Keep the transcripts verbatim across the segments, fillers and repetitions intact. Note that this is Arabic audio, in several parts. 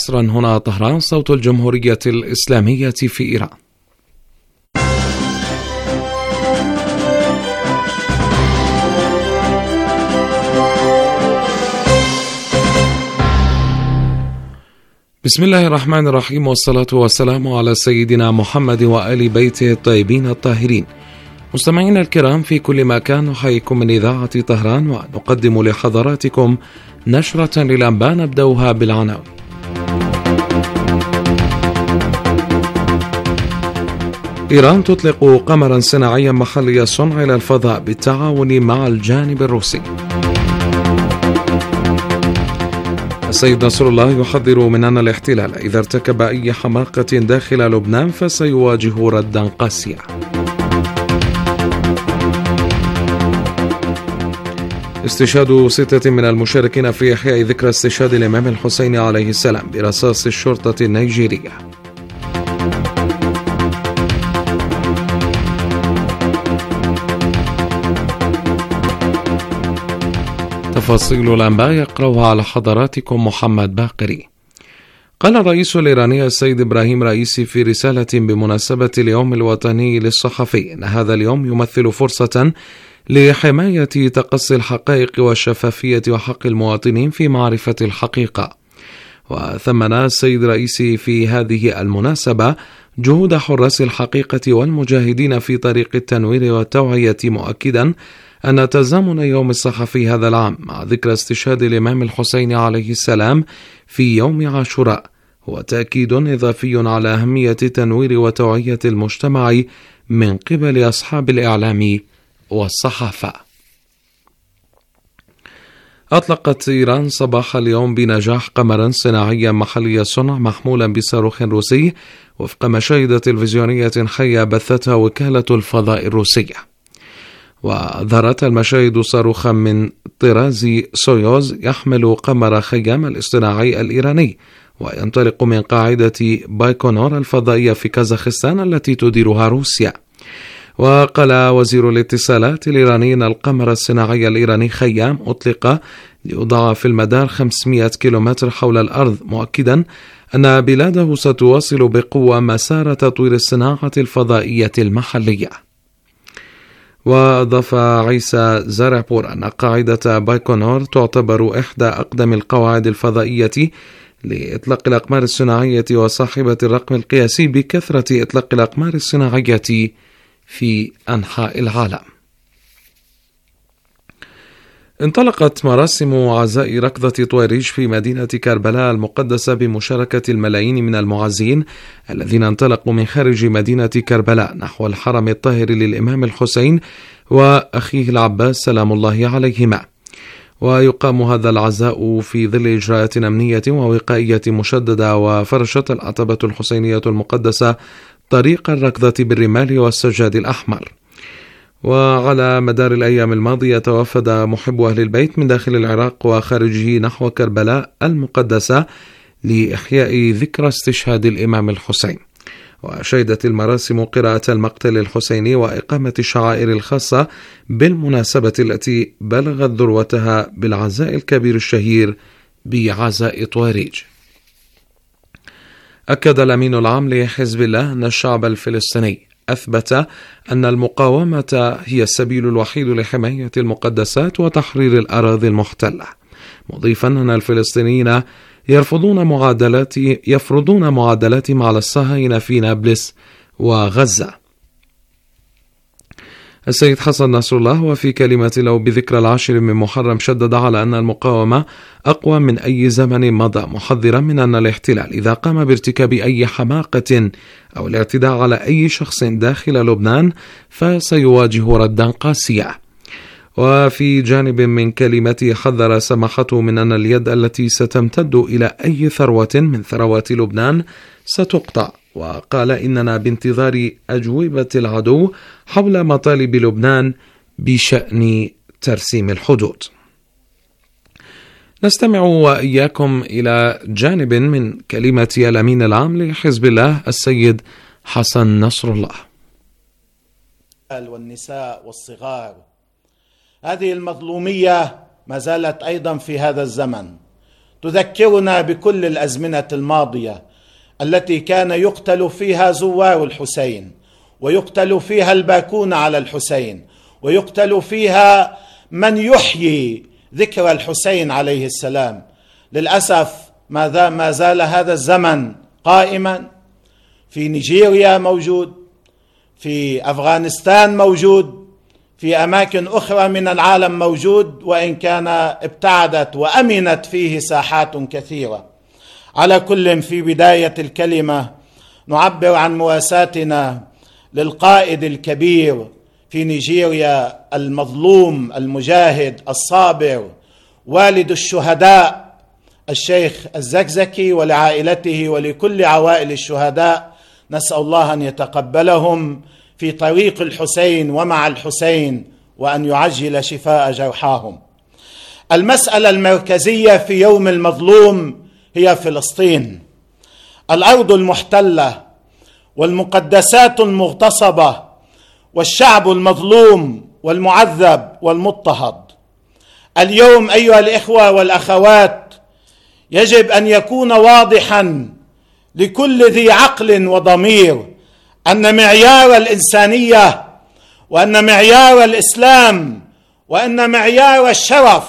مصرا هنا طهران، صوت الجمهورية الإسلامية في إيران. بسم الله الرحمن الرحيم، والصلاة والسلام على سيدنا محمد وآل بيته الطيبين الطاهرين. مستمعينا الكرام في كل مكان، نحييكم من إذاعة طهران ونقدم لحضراتكم نشرة للأنباء نبدأها بالعناوين. إيران تطلق قمرا صناعيا محلي الصنع إلى الفضاء بالتعاون مع الجانب الروسي. السيد نصر الله يحذر من أن الاحتلال إذا ارتكب أي حماقة داخل لبنان فسيواجه ردا قاسيا. استشهاد ستة من المشاركين في إحياء ذكرى استشهاد الإمام الحسين عليه السلام برصاص الشرطة النيجيرية. تفاصيل الأنباء يقرأها على حضراتكم محمد باقري. قال الرئيس الإيراني السيد إبراهيم رئيسي في رسالة بمناسبة اليوم الوطني للصحفي إن هذا اليوم يمثل فرصة لحماية تقصي الحقائق والشفافية وحق المواطنين في معرفة الحقيقة. وثمن السيد رئيسي في هذه المناسبة جهود حراس الحقيقة والمجاهدين في طريق التنوير والتوعية، مؤكدا أن تزامن يوم الصحفي هذا العام مع ذكرى استشهاد الإمام الحسين عليه السلام في يوم عاشوراء هو تأكيد إضافي على أهمية تنوير وتوعية المجتمع من قبل أصحاب الإعلام والصحافة. أطلقت إيران صباح اليوم بنجاح قمرا صناعيا محلي الصنع محمولا بصاروخ روسي وفق مشاهد تلفزيونية حية بثتها وكالة الفضاء الروسية. وأظهرت المشاهد صاروخا من طراز سويوز يحمل قمر خيام الاصطناعي الإيراني وينطلق من قاعدة بايكونور الفضائية في كازاخستان التي تديرها روسيا. وقال وزير الاتصالات الإيراني أن القمر الصناعي الإيراني خيام أطلق ليوضع في المدار خمسمائة كيلومتر حول الأرض، مؤكدا أن بلاده ستواصل بقوة مسار تطوير الصناعة الفضائية المحلية. وأضاف عيسى زارعبور أن قاعدة بايكونور تعتبر إحدى أقدم القواعد الفضائية لإطلاق الأقمار الصناعية وصاحبة الرقم القياسي بكثرة إطلاق الأقمار الصناعية في أنحاء العالم. انطلقت مراسم عزاء ركضة طويريج في مدينة كربلاء المقدسة بمشاركة الملايين من المعزين الذين انطلقوا من خارج مدينة كربلاء نحو الحرم الطاهر للإمام الحسين وأخيه العباس سلام الله عليهما. ويقام هذا العزاء في ظل إجراءات أمنية ووقائية مشددة، وفرشت العتبة الحسينية المقدسة طريق الركضة بالرمال والسجاد الأحمر. وعلى مدار الأيام الماضية توافد محب أهل البيت من داخل العراق وخارجه نحو كربلاء المقدسة لإحياء ذكرى استشهاد الإمام الحسين. وشهدت المراسم قراءة المقتل الحسيني وإقامة الشعائر الخاصة بالمناسبة التي بلغت ذروتها بالعزاء الكبير الشهير بعزاء طويريج. أكد الأمين العام لحزب الله أن الشعب الفلسطيني أثبت أن المقاومة هي السبيل الوحيد لحماية المقدسات وتحرير الأراضي المحتلة، مضيفا أن الفلسطينيين يرفضون معادلات يفرضون معادلاتهم على الصهاينة في نابلس وغزة. السيد حسن نصر الله وفي كلمة له بذكرى العاشر من محرم شدد على أن المقاومة أقوى من أي زمن مضى، محذرا من أن الاحتلال إذا قام بارتكاب أي حماقة أو الاعتداء على أي شخص داخل لبنان فسيواجه ردا قاسيا. وفي جانب من كلمته حذر سماحته من أن اليد التي ستمتد إلى أي ثروة من ثروات لبنان ستقطع، وقال إننا بانتظار أجوبة العدو حول مطالب لبنان بشأن ترسيم الحدود. نستمع وإياكم إلى جانب من كلمة الأمين العام لحزب الله السيد حسن نصر الله. والنساء والصغار، هذه المظلومية ما زالت أيضا في هذا الزمن تذكرنا بكل الأزمنة الماضية التي كان يقتل فيها زوار الحسين، ويقتل فيها الباكون على الحسين، ويقتل فيها من يحيي ذكر الحسين عليه السلام. للأسف ما زال هذا الزمن قائما. في نيجيريا موجود، في أفغانستان موجود، في أماكن أخرى من العالم موجود، وإن كان ابتعدت وأمنت فيه ساحات كثيرة. على كل، في بداية الكلمة نعبر عن مواساتنا للقائد الكبير في نيجيريا، المظلوم المجاهد الصابر والد الشهداء الشيخ الزكزكي، ولعائلته ولكل عوائل الشهداء. نسأل الله أن يتقبلهم في طريق الحسين ومع الحسين، وأن يعجل شفاء جرحاهم. المسألة المركزية في يوم المظلوم هي فلسطين، الأرض المحتلة والمقدسات المغتصبة والشعب المظلوم والمعذب والمضطهد. اليوم أيها الإخوة والأخوات، يجب أن يكون واضحا لكل ذي عقل وضمير أن معيار الإنسانية، وأن معيار الإسلام، وأن معيار الشرف،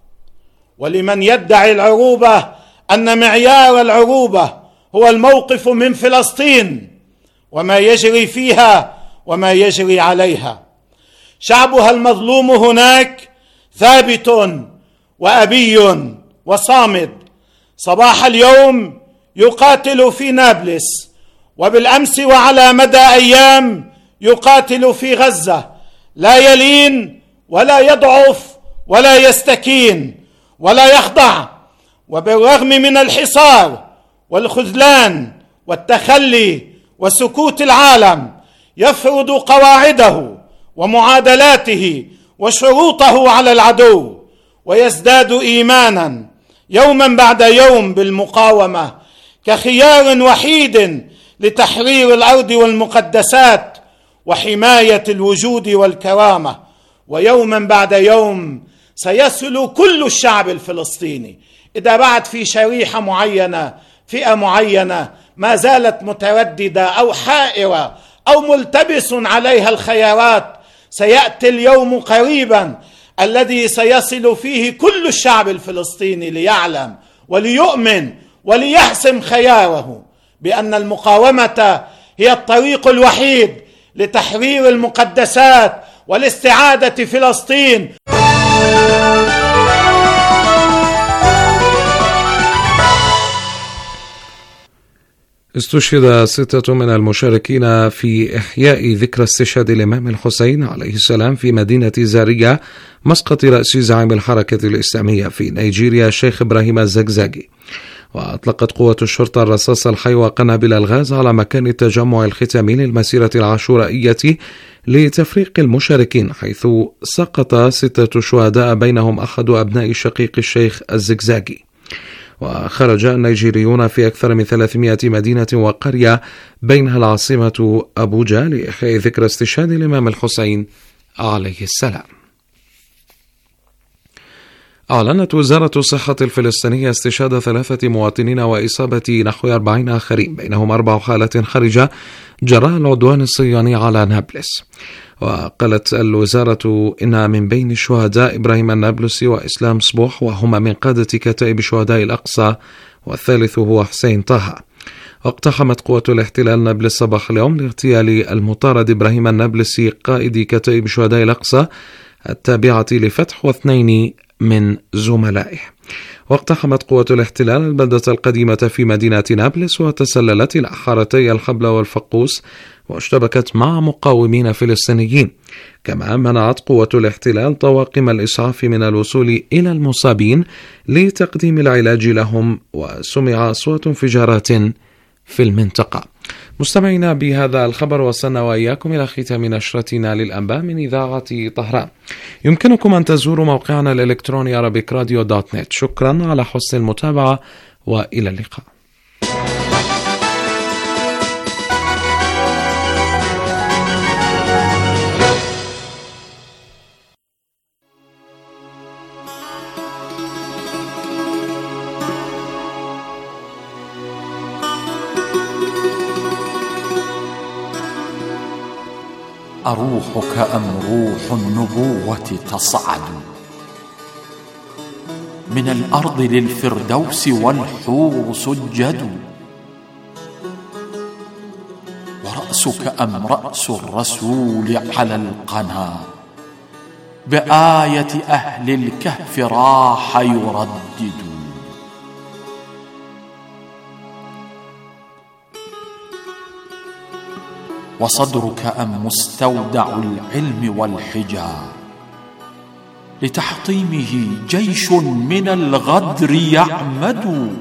ولمن يدعي العروبة أن معيار العروبة هو الموقف من فلسطين وما يجري فيها وما يجري عليها. شعبها المظلوم هناك ثابت وأبي وصامد. صباح اليوم يقاتل في نابلس، وبالأمس وعلى مدى أيام يقاتل في غزة، لا يلين ولا يضعف ولا يستكين ولا يخضع، وبالرغم من الحصار والخذلان والتخلي وسكوت العالم يفرض قواعده ومعادلاته وشروطه على العدو، ويزداد إيمانا يوما بعد يوم بالمقاومة كخيار وحيد لتحرير الأرض والمقدسات وحماية الوجود والكرامة. ويوما بعد يوم سيصل كل الشعب الفلسطيني، إذا بعد في شريحة معينة، فئة معينة ما زالت مترددة أو حائرة أو ملتبس عليها الخيارات، سيأتي اليوم قريبا الذي سيصل فيه كل الشعب الفلسطيني ليعلم وليؤمن وليحسم خياره بأن المقاومة هي الطريق الوحيد لتحرير المقدسات ولاستعادة فلسطين. استشهد ستة من المشاركين في إحياء ذكرى استشهاد الإمام الحسين عليه السلام في مدينة زارية، مسقط رأس زعيم الحركة الإسلامية في نيجيريا الشيخ إبراهيم الزكزاكي. وأطلقت قوة الشرطة الرصاص الحي وقنابل الغاز على مكان التجمع الختامي للمسيرة العاشورائية لتفريق المشاركين، حيث سقط ستة شهداء بينهم أحد أبناء شقيق الشيخ الزكزاكي. وخرج النيجيريون في أكثر من ثلاثمائة مدينة وقرية بينها العاصمة أبوجا لإحياء ذكرى استشهاد الإمام الحسين عليه السلام. أعلنت وزارة الصحة الفلسطينية استشهاد ثلاثة مواطنين وإصابة نحو أربعين آخرين، بينهم أربع حالات خارجة جراء العدوان الصهيوني على نابلس. وقالت الوزارة إن من بين الشهداء إبراهيم النابلسي وإسلام صبوح، وهما من قادة كتائب شهداء الأقصى، والثالث هو حسين طه. واقتحمت قوة الاحتلال نابلس صباح اليوم لاغتيال المطارد إبراهيم النابلسي قائد كتائب شهداء الأقصى التابعة لفتح واثنين من زملائه. واقتحمت قوة الاحتلال البلدة القديمة في مدينة نابلس، وتسللت إلى حارتي الحبل والفقوس، واشتبكت مع مقاومين فلسطينيين. كما منعت قوة الاحتلال طواقم الإسعاف من الوصول إلى المصابين لتقديم العلاج لهم، وسمع أصوات انفجارات في المنطقة. مستمعينا، بهذا الخبر وصلنا وإياكم إلى ختام نشرتنا للأنباء من إذاعة طهران. يمكنكم أن تزوروا موقعنا الإلكتروني أرابيك راديو دوت نت. شكرا على حسن المتابعة، وإلى اللقاء. أروحك أم روح النبوة تصعد من الأرض للفردوس والحور سجد؟ ورأسك أم رأس الرسول على القنا بآية أهل الكهف راح يردد؟ وصدرك أم مستودع العلم والحجاب لتحطيمه جيش من الغدر يعمد؟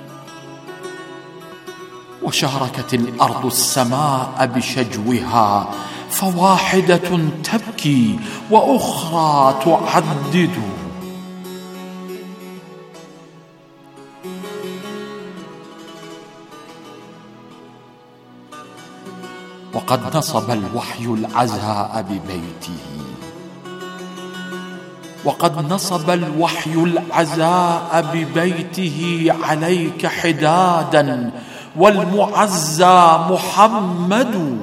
وشاركت الأرض السماء بشجوها فواحدة تبكي وأخرى تعدد. وقد نصب الوحي العزاء ببيته وقد نصب الوحي العزاء ببيته عليك حدادا والمعزى محمد.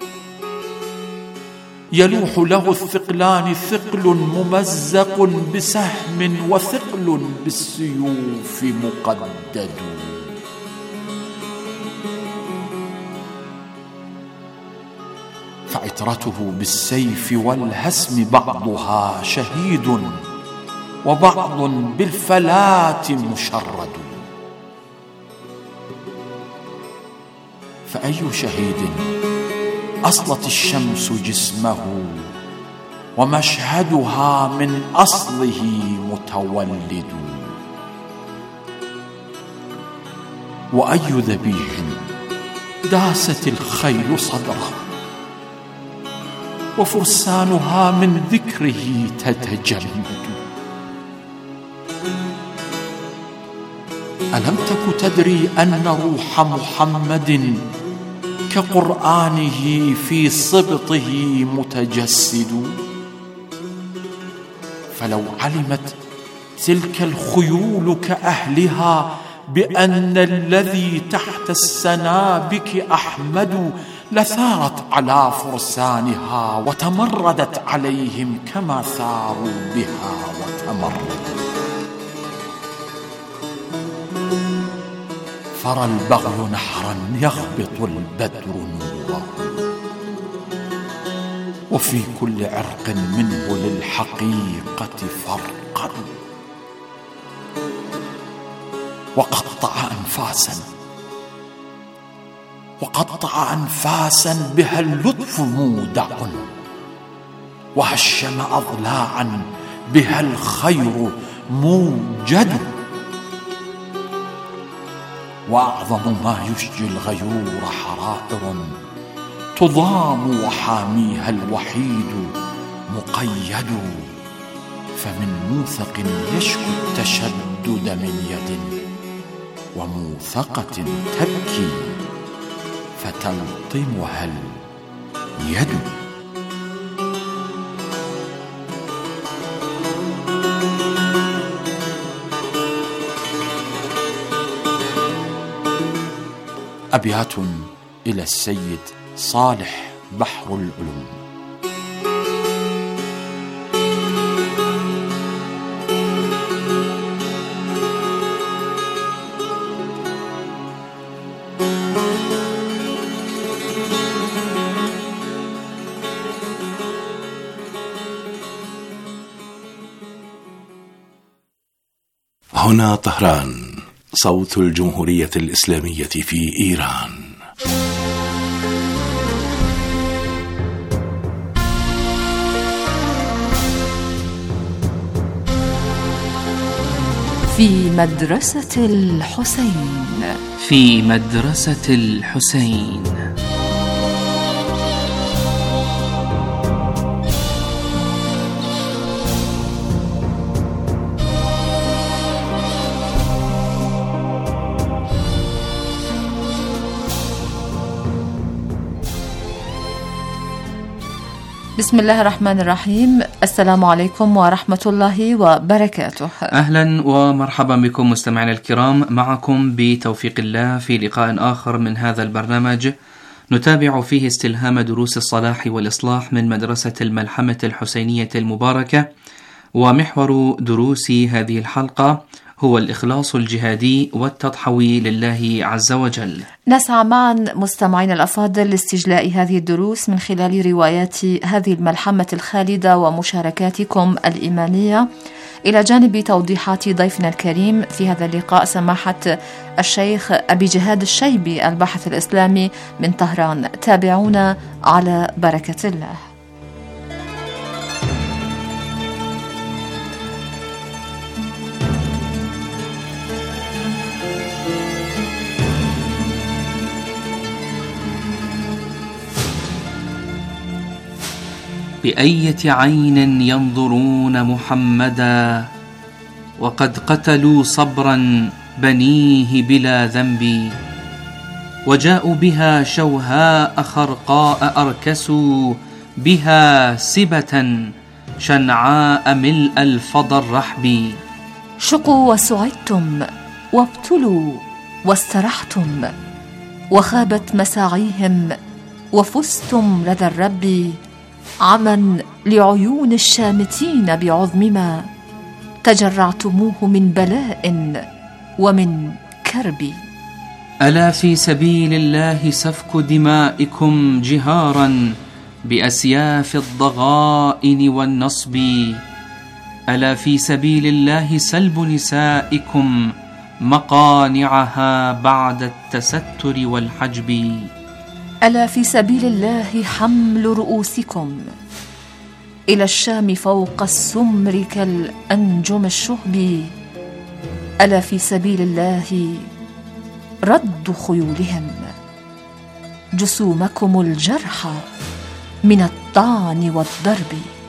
يلوح له الثقلان ثقل ممزق بسهم وثقل بالسيوف مقدد. فعترته بالسيف والهسم بعضها شهيد وبعض بالفلاة مشرد. فأي شهيد أصلت الشمس جسمه ومشهدها من أصله متولد. وأي ذبيح داست الخيل صدره وفرسانها من ذكره تتجمد. ألم تك تدري أن روح محمد كقرآنه في صبطه متجسد؟ فلو علمت تلك الخيول كأهلها بأن الذي تحت السنابك أحمد لثارت على فرسانها وتمردت عليهم كما ثاروا بها وتمردوا. فرى البغي نحرا يغبط البدر نوره وفي كل عرق منه للحقيقة فرقا. وقطع أنفاسا وقطع أنفاسا بها اللطف مودع وهشم أضلاعا بها الخير موجد. وأعظم ما يشجي الغيور حرائر تضام وحاميها الوحيد مقيد. فمن موثق يشكو التشدد من يد وموثقة تبكي فتلطمها اليد. أبيات إلى السيد صالح بحر العلوم. هنا طهران، صوت الجمهورية الإسلامية في إيران. في مدرسة الحسين. في مدرسة الحسين. بسم الله الرحمن الرحيم. السلام عليكم ورحمة الله وبركاته. أهلا ومرحبا بكم مستمعينا الكرام، معكم بتوفيق الله في لقاء آخر من هذا البرنامج، نتابع فيه استلهام دروس الصلاح والإصلاح من مدرسة الملحمة الحسينية المباركة، ومحور دروس هذه الحلقة هو الإخلاص الجهادي والتضحوي لله عز وجل. نسعى معا مستمعين الأفاضل لاستجلاء هذه الدروس من خلال روايات هذه الملحمة الخالدة ومشاركاتكم الإيمانية، إلى جانب توضيحات ضيفنا الكريم في هذا اللقاء سماحة الشيخ أبي جهاد الشيبي الباحث الإسلامي من طهران. تابعونا على بركة الله. بأية عين ينظرون محمدا وقد قتلوا صبرا بنيه بلا ذنب، وجاءوا بها شوهاء خرقاء أركسوا بها سبة شنعاء ملء الفضى الرحب. شقوا وسعدتم وابتلوا واسترحتم، وخابت مساعيهم وفزتم لدى الرب، عمن لعيون الشامتين بعظم ما تجرعتموه من بلاء ومن كرب. ألا في سبيل الله سفك دمائكم جهارا بأسياف الضغائن والنصب، ألا في سبيل الله سلب نسائكم مقانعها بعد التستر والحجب، ألا في سبيل الله حمل رؤوسكم إلى الشام فوق السمر كالأنجم الشهب، ألا في سبيل الله رد خيولهم جسومكم الجرحى من الطعن والضرب.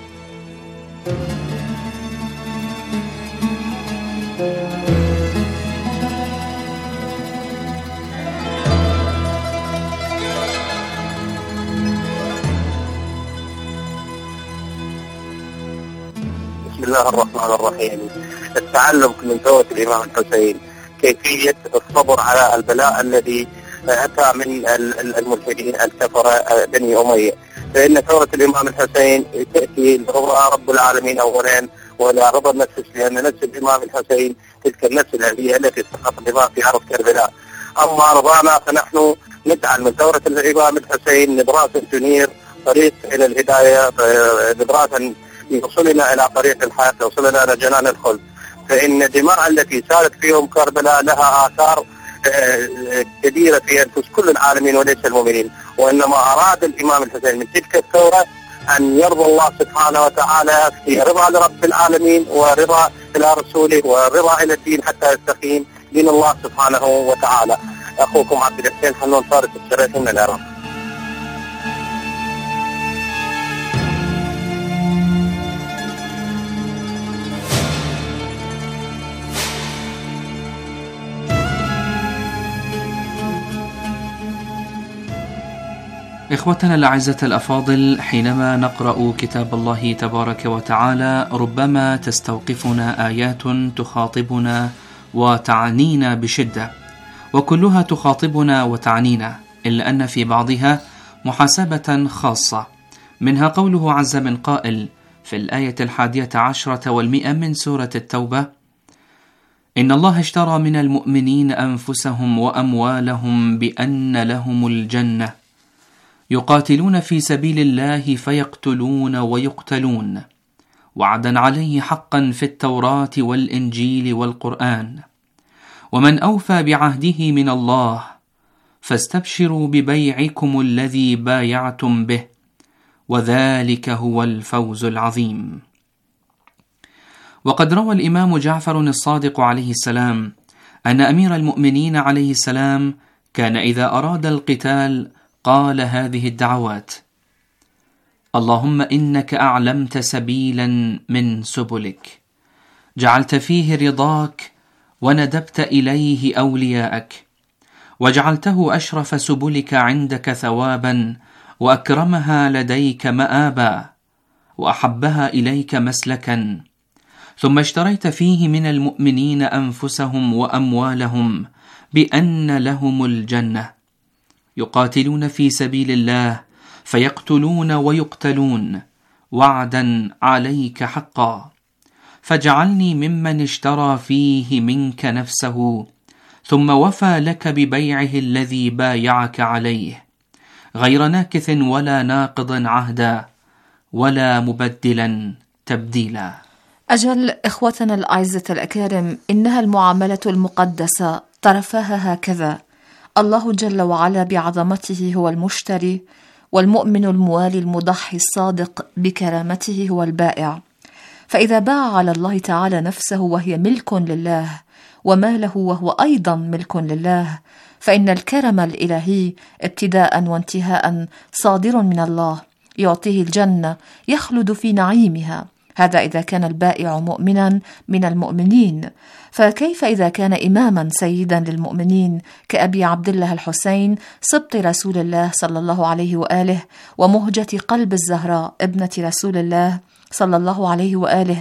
بسم الله الرحمن الرحيم. التعلم من ثورة الإمام الحسين كيفية الصبر على البلاء الذي أتى من الملحدين الكفرة بني أمية، فإن ثورة الإمام الحسين تأتي لرضا رب العالمين أولا ولا رضا النفس، لأن نفس الإمام الحسين تلك النفس الهي التي سقط الدماء في عرض كربلاء. أما رضانا فنحن نجعل من ثورة الإمام الحسين نبراسا تنير طريق إلى الهداية، نبراسا يوصلنا إلى طريق الحياة، يوصلنا إلى جنان الخلد. فإن الدماء التي سالت فيهم كربلاء لها آثار كبيرة في أنفس كل العالمين وليس المؤمنين، وإنما أراد الإمام الحسين من تلك الثورة أن يرضى الله سبحانه وتعالى في رضا لرب العالمين ورضا إلى رسوله ورضا إلى الدين حتى يستقيم دين الله سبحانه وتعالى. أخوكم عبد الحسين حنون فارس الشريف من العراق. إخوتنا الأعزة الأفاضل، حينما نقرأ كتاب الله تبارك وتعالى ربما تستوقفنا آيات تخاطبنا وتعنينا بشدة، وكلها تخاطبنا وتعنينا، إلا أن في بعضها محاسبة خاصة، منها قوله عز من قائل في الآية الحادية عشرة والمئة من سورة التوبة: إن الله اشترى من المؤمنين أنفسهم وأموالهم بأن لهم الجنة يقاتلون في سبيل الله فيقتلون ويقتلون، وعدا عليه حقا في التوراة والإنجيل والقرآن، ومن أوفى بعهده من الله فاستبشروا ببيعكم الذي بايعتم به، وذلك هو الفوز العظيم. وقد روى الإمام جعفر الصادق عليه السلام أن أمير المؤمنين عليه السلام كان إذا أراد القتال قال هذه الدعوات: اللهم إنك أعلمت سبيلا من سبلك، جعلت فيه رضاك وندبت إليه أولياءك، وجعلته أشرف سبلك عندك ثوابا، وأكرمها لديك مآبا، وأحبها إليك مسلكا، ثم اشتريت فيه من المؤمنين أنفسهم وأموالهم بأن لهم الجنة، يقاتلون في سبيل الله فيقتلون ويقتلون وعدا عليك حقا، فاجعلني ممن اشترى فيه منك نفسه ثم وفى لك ببيعه الذي بايعك عليه، غير ناكث ولا ناقض عهدا ولا مبدلا تبديلا. أجل إخوتنا الأعزة الأكارم، إنها المعاملة المقدسة طرفاها هكذا: الله جل وعلا بعظمته هو المشتري، والمؤمن الموالي المضحي الصادق بكرامته هو البائع. فإذا باع على الله تعالى نفسه وهي ملك لله، وماله وهو أيضا ملك لله، فإن الكرم الإلهي ابتداء وانتهاء صادر من الله، يعطيه الجنة يخلد في نعيمها. هذا إذا كان البائع مؤمنا من المؤمنين، فكيف إذا كان إماما سيدا للمؤمنين كأبي عبد الله الحسين سبط رسول الله صلى الله عليه وآله، ومهجة قلب الزهراء ابنة رسول الله صلى الله عليه وآله،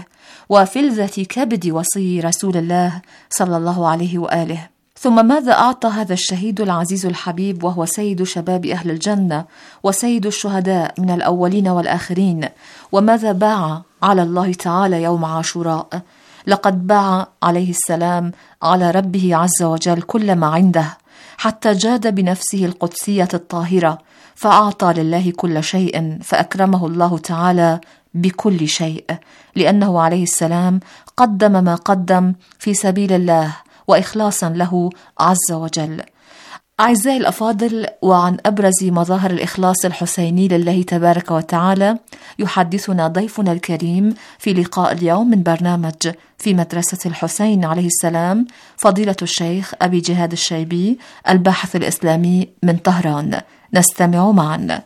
وفلذة كبد وصي رسول الله صلى الله عليه وآله. ثم ماذا أعطى هذا الشهيد العزيز الحبيب وهو سيد شباب أهل الجنة وسيد الشهداء من الأولين والآخرين؟ وماذا باع على الله تعالى يوم عاشوراء؟ لقد باع عليه السلام على ربه عز وجل كل ما عنده، حتى جاد بنفسه القدسية الطاهرة، فأعطى لله كل شيء، فأكرمه الله تعالى بكل شيء، لأنه عليه السلام قدم ما قدم في سبيل الله وإخلاصا له عز وجل. أعزائي الأفاضل، وعن أبرز مظاهر الإخلاص الحسيني لله تبارك وتعالى يحدثنا ضيفنا الكريم في لقاء اليوم من برنامج في مدرسة الحسين عليه السلام، فضيلة الشيخ أبي جهاد الشيبي، الباحث الإسلامي من طهران. نستمع معا.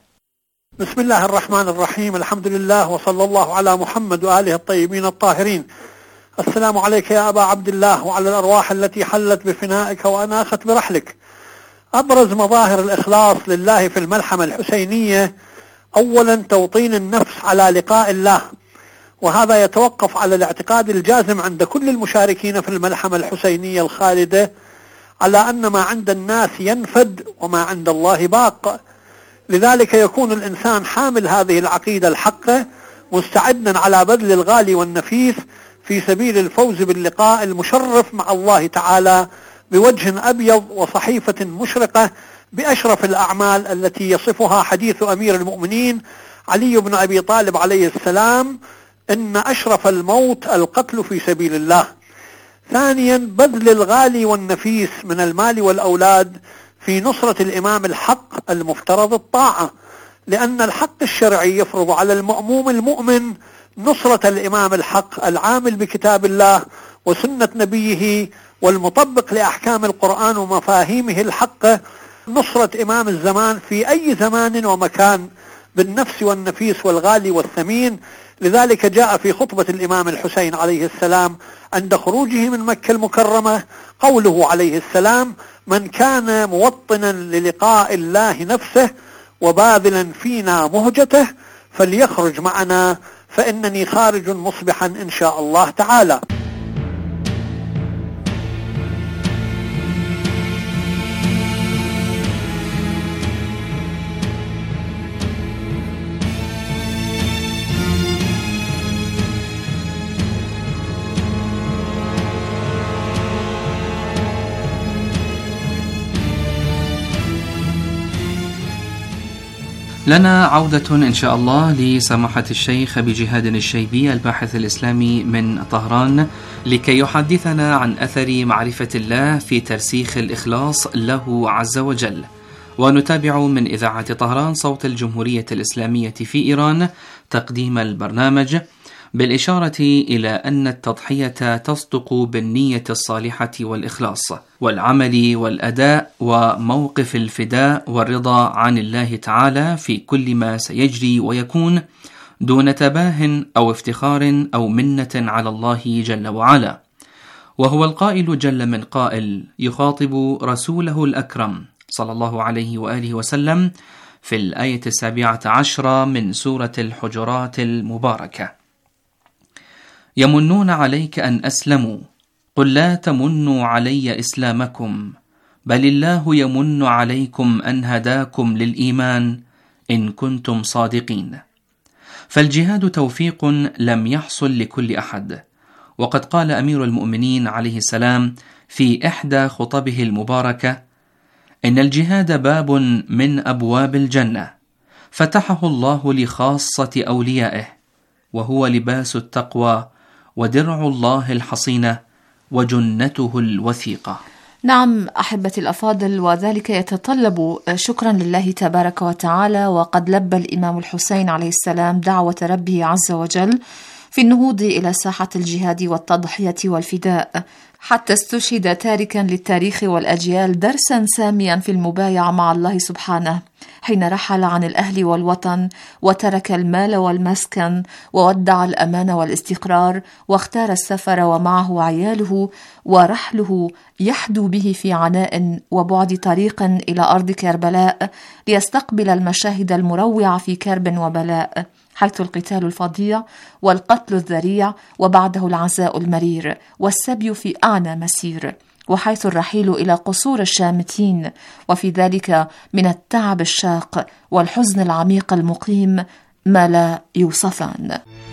بسم الله الرحمن الرحيم، الحمد لله، وصلى الله على محمد وآله الطيبين الطاهرين. السلام عليك يا أبا عبد الله، وعلى الأرواح التي حلت بفنائك وأناخت برحلك. أبرز مظاهر الإخلاص لله في الملحمة الحسينية: أولا توطين النفس على لقاء الله، وهذا يتوقف على الاعتقاد الجازم عند كل المشاركين في الملحمة الحسينية الخالدة على أن ما عند الناس ينفد وما عند الله باق. لذلك يكون الإنسان حامل هذه العقيدة الحقة مستعدا على بذل الغالي والنفيس في سبيل الفوز باللقاء المشرف مع الله تعالى بوجه أبيض وصحيفة مشرقة بأشرف الأعمال التي يصفها حديث أمير المؤمنين علي بن أبي طالب عليه السلام: إن أشرف الموت القتل في سبيل الله. ثانيا بذل الغالي والنفيس من المال والأولاد في نصرة الإمام الحق المفترض الطاعة، لأن الحق الشرعي يفرض على المأموم المؤمن نصرة الإمام الحق العامل بكتاب الله وسنة نبيه والمطبق لأحكام القرآن ومفاهيمه الحقة، نصرة إمام الزمان في أي زمان ومكان بالنفس والنفيس والغالي والثمين. لذلك جاء في خطبة الإمام الحسين عليه السلام عند خروجه من مكة المكرمة قوله عليه السلام: من كان موطنا للقاء الله نفسه وباذلا فينا مهجته فليخرج معنا، فإنني خارج مصبحا إن شاء الله تعالى. لنا عودة إن شاء الله لسماحة الشيخ أبي جهاد الشيبي، الباحث الإسلامي من طهران، لكي يحدثنا عن أثر معرفة الله في ترسيخ الإخلاص له عز وجل. ونتابع من إذاعة طهران صوت الجمهورية الإسلامية في إيران تقديم البرنامج، بالإشارة إلى أن التضحية تصدق بالنية الصالحة والإخلاص والعمل والأداء وموقف الفداء والرضا عن الله تعالى في كل ما سيجري ويكون، دون تباه أو افتخار أو منة على الله جل وعلا. وهو القائل جل من قائل يخاطب رسوله الأكرم صلى الله عليه وآله وسلم في الآية السابعة عشرة من سورة الحجرات المباركة: يمنون عليك أن أسلموا قل لا تمنوا علي إسلامكم بل الله يمن عليكم أن هداكم للإيمان إن كنتم صادقين. فالجهاد توفيق لم يحصل لكل أحد، وقد قال أمير المؤمنين عليه السلام في إحدى خطبه المباركة: إن الجهاد باب من أبواب الجنة فتحه الله لخاصة أوليائه، وهو لباس التقوى ودرع الله الحصينة وجنته الوثيقة. نعم أحبتي الأفاضل، وذلك يتطلب شكرا لله تبارك وتعالى. وقد لبى الإمام الحسين عليه السلام دعوة ربه عز وجل في النهوض إلى ساحة الجهاد والتضحية والفداء، حتى استشهد تاركا للتاريخ والأجيال درسا ساميا في المبايعة مع الله سبحانه، حين رحل عن الأهل والوطن وترك المال والمسكن وودع الأمان والاستقرار، واختار السفر ومعه عياله، ورحله يحدو به في عناء وبعد طريق إلى أرض كربلاء ليستقبل المشاهد المروعة في كرب وبلاء، حيث القتال الفظيع والقتل الذريع وبعده العزاء المرير والسبي في أعنى مسير، وحيث الرحيل إلى قصور الشامتين، وفي ذلك من التعب الشاق والحزن العميق المقيم ما لا يوصفان.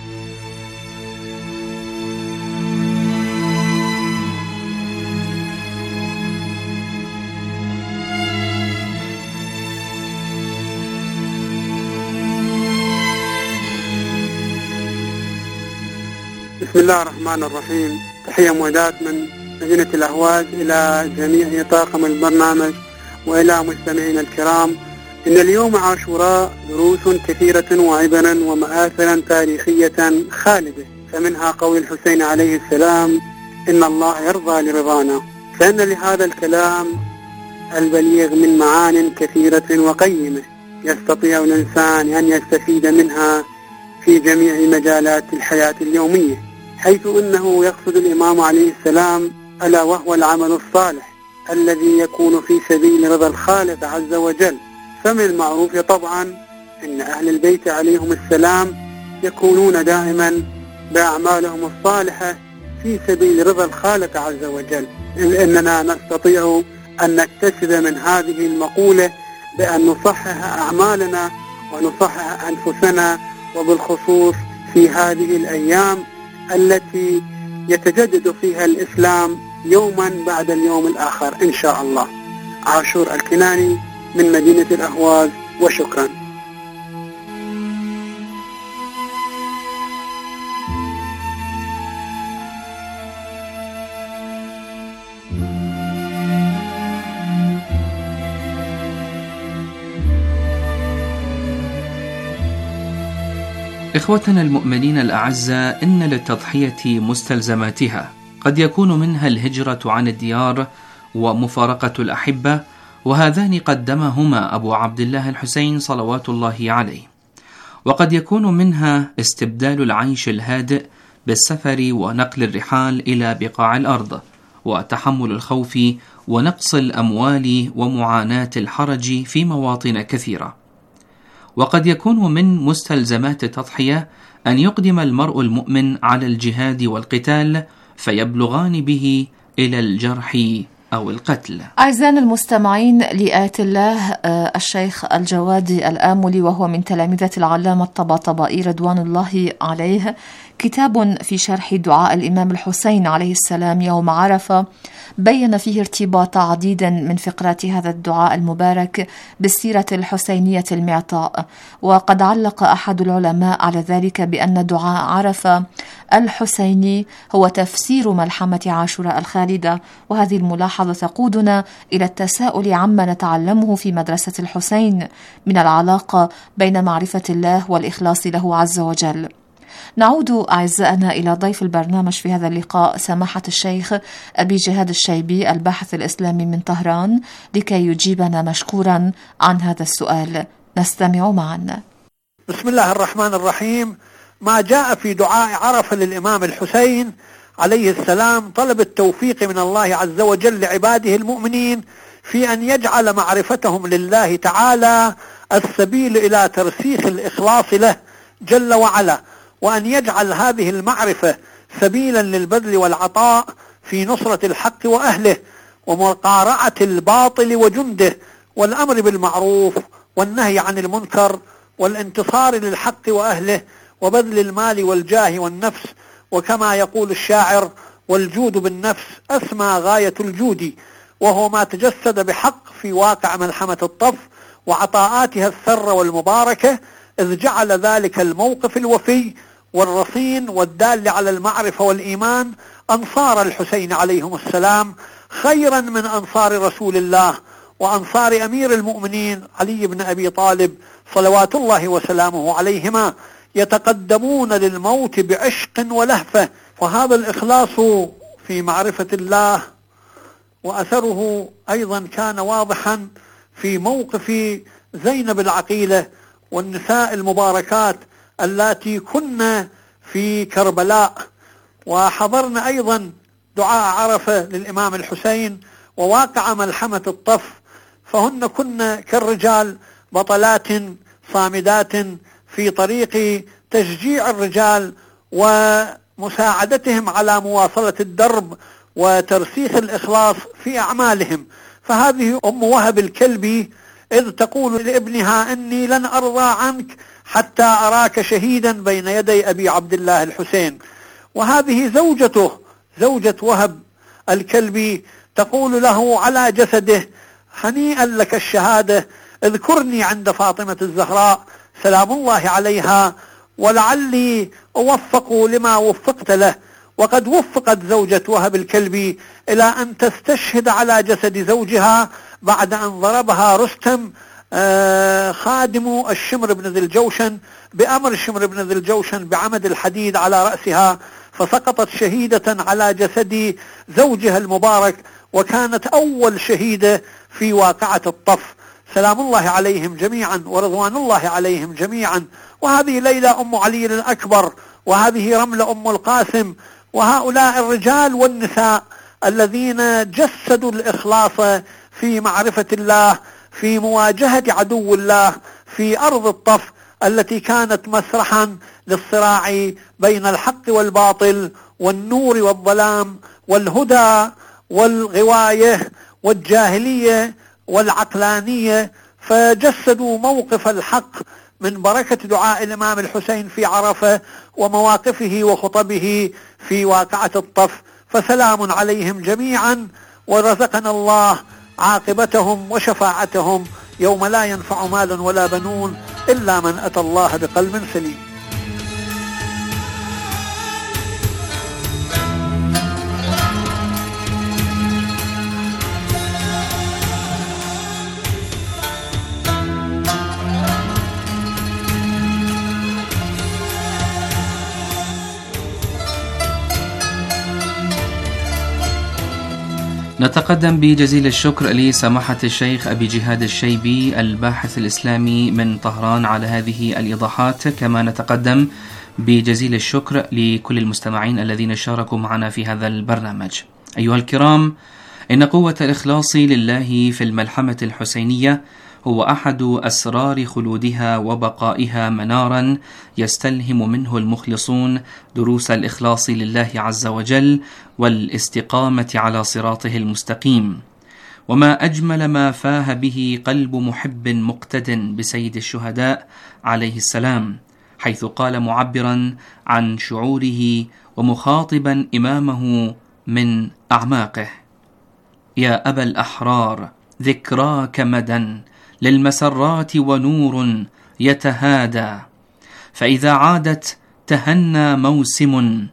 بسم الله الرحمن الرحيم. تحية مهداة من مدينة الأهواز إلى جميع طاقم البرنامج وإلى مستمعينا الكرام. إن اليوم عاشوراء دروس كثيرة وعبرا ومآثرا تاريخية خالدة، فمنها قول الحسين عليه السلام: إن الله يرضى لرضانا. فإن لهذا الكلام البليغ من معان كثيرة وقيمة يستطيع الإنسان أن يستفيد منها في جميع مجالات الحياة اليومية، حيث أنه يقصد الإمام عليه السلام ألا وهو العمل الصالح الذي يكون في سبيل رضا الخالق عز وجل. فمن المعروف طبعا أن أهل البيت عليهم السلام يكونون دائما بأعمالهم الصالحة في سبيل رضا الخالق عز وجل، إننا نستطيع أن نكتسب من هذه المقولة بأن نصحح أعمالنا ونصحح أنفسنا، وبالخصوص في هذه الأيام التي يتجدد فيها الإسلام يوما بعد اليوم الآخر إن شاء الله. عاشور الكناني من مدينة الأهواز، وشكرا. إخوتنا المؤمنين الأعزاء، إن للتضحية مستلزماتها، قد يكون منها الهجرة عن الديار ومفارقة الأحبة، وهذان قدمهما أبو عبد الله الحسين صلوات الله عليه. وقد يكون منها استبدال العيش الهادئ بالسفر ونقل الرحال إلى بقاع الأرض، وتحمل الخوف ونقص الأموال ومعاناة الحرج في مواطن كثيرة. وقد يكون من مستلزمات التضحية أن يقدم المرء المؤمن على الجهاد والقتال فيبلغان به إلى الجرح أو القتل. أعزائنا المستمعين، لآية الله الشيخ الجوادي الآملي، وهو من تلامذة العلامة الطباطبائي رضوان الله عليه، كتاب في شرح دعاء الإمام الحسين عليه السلام يوم عرفة، بين فيه ارتباط عديد من فقرات هذا الدعاء المبارك بالسيرة الحسينية المعطاء. وقد علق أحد العلماء على ذلك بأن دعاء عرفة الحسيني هو تفسير ملحمة عاشوراء الخالدة، وهذه الملاحظة تقودنا إلى التساؤل عما نتعلمه في مدرسة الحسين من العلاقة بين معرفة الله والإخلاص له عز وجل. نعود أعزائنا إلى ضيف البرنامج في هذا اللقاء، سماحة الشيخ أبي جهاد الشيبي، الباحث الإسلامي من طهران، لكي يجيبنا مشكورا عن هذا السؤال. نستمع معا. بسم الله الرحمن الرحيم. ما جاء في دعاء عرفة للإمام الحسين عليه السلام طلب التوفيق من الله عز وجل لعباده المؤمنين في أن يجعل معرفتهم لله تعالى السبيل إلى ترسيخ الإخلاص له جل وعلا، وأن يجعل هذه المعرفة سبيلا للبذل والعطاء في نصرة الحق وأهله، ومقارعة الباطل وجنده، والأمر بالمعروف والنهي عن المنكر، والانتصار للحق وأهله، وبذل المال والجاه والنفس. وكما يقول الشاعر: والجود بالنفس أسمى غاية الجود، وهو ما تجسد بحق في واقع ملحمة الطف وعطاءاتها السر والمباركة، إذ جعل ذلك الموقف الوفي والرصين والدال على المعرفة والإيمان أنصار الحسين عليهم السلام خيرا من أنصار رسول الله وأنصار أمير المؤمنين علي بن أبي طالب صلوات الله وسلامه عليهما، يتقدمون للموت بعشق ولهفة. فهذا الإخلاص في معرفة الله وأثره أيضا كان واضحا في موقف زينب العقيلة والنساء المباركات اللاتي كن في كربلاء، وحضرن أيضا دعاء عرفة للإمام الحسين وواقع ملحمة الطف، فهن كن كالرجال بطلات صامدات في طريق تشجيع الرجال ومساعدتهم على مواصلة الدرب وترسيخ الإخلاص في أعمالهم. فهذه أم وهب الكلبي إذ تقول لابنها: إني لن أرضى عنك حتى أراك شهيدا بين يدي أبي عبد الله الحسين. وهذه زوجته زوجة وهب الكلبي تقول له على جسده: هنيئا لك الشهادة، اذكرني عند فاطمة الزهراء سلام الله عليها ولعلي أوفق لما وفقت له. وقد وفقت زوجة وهب الكلبي إلى أن تستشهد على جسد زوجها بعد أن ضربها رستم خادم الشمر بن ذي الجوشن بأمر الشمر بن ذي الجوشن بعمد الحديد على رأسها، فسقطت شهيدة على جسد زوجها المبارك، وكانت أول شهيدة في واقعة الطف سلام الله عليهم جميعا ورضوان الله عليهم جميعا. وهذه ليلى أم علي الأكبر، وهذه رملة أم القاسم، وهؤلاء الرجال والنساء الذين جسدوا الإخلاص في معرفة الله في مواجهة عدو الله في أرض الطف التي كانت مسرحا للصراع بين الحق والباطل والنور والظلام والهدى والغواية والجاهلية والعقلانية، فجسدوا موقف الحق من بركة دعاء الإمام الحسين في عرفة ومواقفه وخطبه في واقعة الطف. فسلام عليهم جميعا، ورزقنا الله عاقبتهم وشفاعتهم يوم لا ينفع مال ولا بنون إلا من أتى الله بقلب سليم. نتقدم بجزيل الشكر لسماحة الشيخ أبي جهاد الشيبي الباحث الإسلامي من طهران على هذه الإيضاحات، كما نتقدم بجزيل الشكر لكل المستمعين الذين شاركوا معنا في هذا البرنامج. أيها الكرام، إن قوة الإخلاص لله في الملحمة الحسينية هو أحد أسرار خلودها وبقائها منارا يستلهم منه المخلصون دروس الإخلاص لله عز وجل والاستقامة على صراطه المستقيم. وما أجمل ما فاه به قلب محب مقتد بسيد الشهداء عليه السلام، حيث قال معبرا عن شعوره ومخاطبا إمامه من أعماقه: يا أبا الأحرار ذكراك مدى للمسرات ونور يتهادى، فإذا عادت تهنى موسم